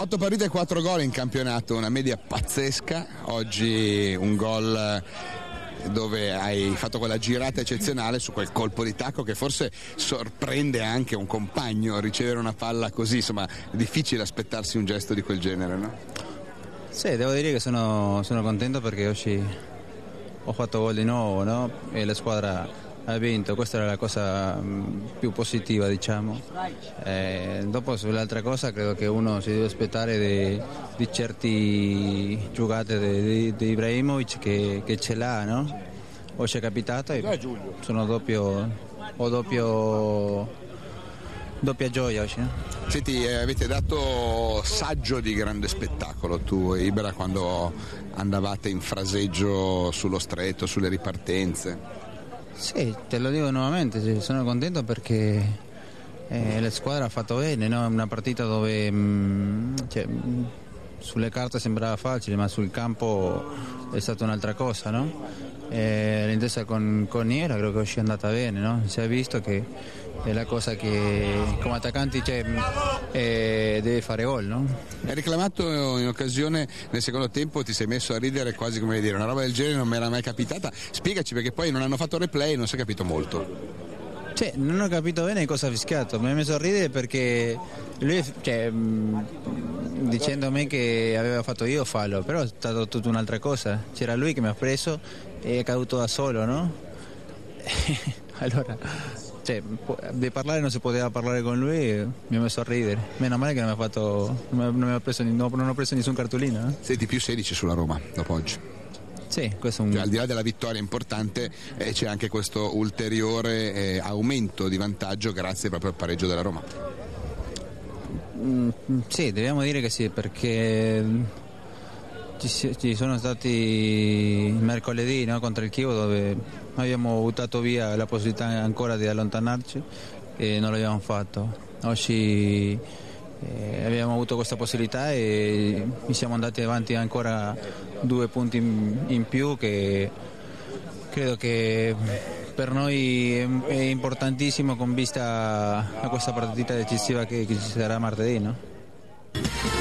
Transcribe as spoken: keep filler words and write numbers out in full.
Otto partite e quattro gol in campionato, una media pazzesca. Oggi un gol dove hai fatto quella girata eccezionale su quel colpo di tacco che forse sorprende anche un compagno, ricevere una palla così, insomma è difficile aspettarsi un gesto di quel genere, no? Sì, devo dire che sono, sono contento perché oggi ho fatto gol di nuovo, no? E la squadra ha vinto, questa era la cosa mh, più positiva, diciamo. Eh, dopo sull'altra cosa credo che uno si deve aspettare di, di certi giocate di, di Ibrahimovic che, che ce l'ha, no? Oggi è capitato e sono doppio, ho doppio, doppia gioia oggi, no? Senti, eh, avete dato saggio di grande spettacolo tu e Ibra quando andavate in fraseggio sullo stretto, sulle ripartenze. Sì, te lo dico nuovamente, sono contento perché eh, la squadra ha fatto bene, no? Una partita dove mh, cioè, mh, sulle carte sembrava facile, ma sul campo è stata un'altra cosa, no? Eh, l'intesa con, con Niera credo che oggi è andata bene, no? Si è visto che è la cosa che come attaccante cioè, eh, deve fare gol, no? Hai reclamato in occasione nel secondo tempo, ti sei messo a ridere quasi come dire una roba del genere non mi era mai capitata. Spiegaci, perché poi non hanno fatto replay e non si è capito molto. Cioè, non ho capito bene cosa ha fischiato, mi ha messo a ridere perché lui, cioè, mh, dicendo a me che aveva fatto io fallo, però è stato tutta un'altra cosa. C'era lui che mi ha preso e è caduto da solo, no? Allora, cioè, di parlare non si poteva parlare con lui, mi ha messo a ridere. Meno male che non mi ha fatto, non mi ha preso, non ho preso nessun cartolino. Eh? Senti, più sedici sulla Roma dopo oggi. Sì, questo è un... cioè, al di là della vittoria importante eh, c'è anche questo ulteriore eh, aumento di vantaggio grazie proprio al pareggio della Roma. Mm, sì, dobbiamo dire che sì, perché ci, ci sono stati mercoledì, no, contro il Chievo dove abbiamo buttato via la possibilità ancora di allontanarci e non l'abbiamo fatto. Oggi eh, abbiamo avuto questa possibilità e mi siamo andati avanti ancora due punti in, in più che credo che per noi è, è importantissimo con vista a questa partita decisiva che, che ci sarà martedì, no?